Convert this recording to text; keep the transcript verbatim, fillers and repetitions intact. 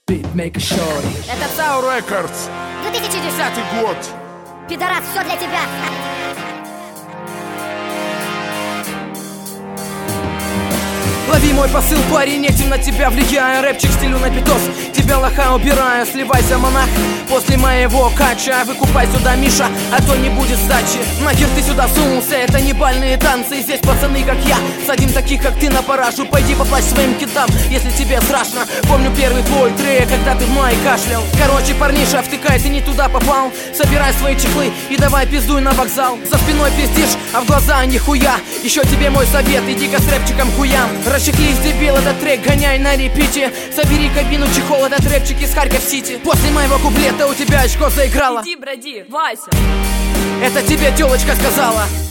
Beatmaker Shorty. Это Sour Records, две тысячи десятый год. Пидорас, все для тебя. Лови мой посыл, парень, этим на тебя влияю. Рэпчик стилю на питос, тебя лоха убираю. Сливайся, монах, после моего кача. Выкупай сюда, Миша, а то не будет сдачи. Нахер ты сюда сунулся, это не бальные танцы. Здесь пацаны, как я, садим таких, как ты, на парашу. Пойди поплачь своим китам, если тебе страшно. Помню первый твой трек, когда ты в мае кашлял. Короче, парниша, втыкай, ты не туда попал. Собирай свои чехлы и давай пиздуй на вокзал. За спиной пиздишь, а в глаза нихуя. Еще тебе мой совет, иди-ка с рэпчиком хуям. Расчехлись, дебил, этот трек гоняй на репите. Собери кабину, чехол, этот рэпчик из Харьков-Сити. После моего куплета у тебя очко заиграло. Иди, броди, Вася. Это тебе тёлочка сказала.